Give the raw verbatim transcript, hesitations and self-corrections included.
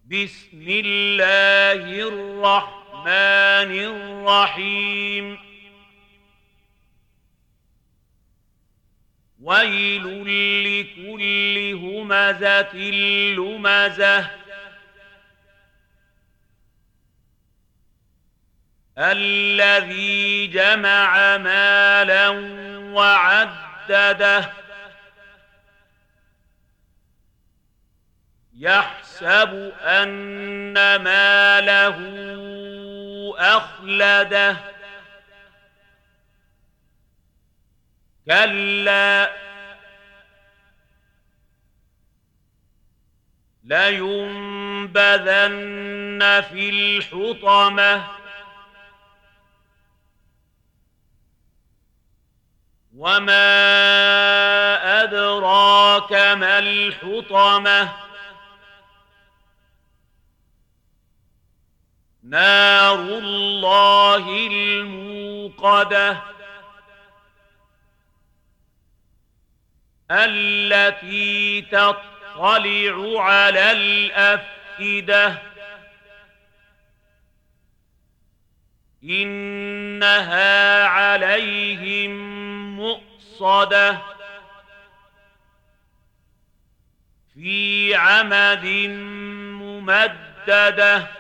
بسم الله الرحمن الرحيم ويل لكل همزة لمزة الذي جمع مالا وعدده يحسب أن ماله أخلده كلا لينبذن في الحطمة وما أدراك ما الحطمة نار الله الموقدة التي تطلع على الأفئدة إنها عليهم مؤصدة في عمد ممددة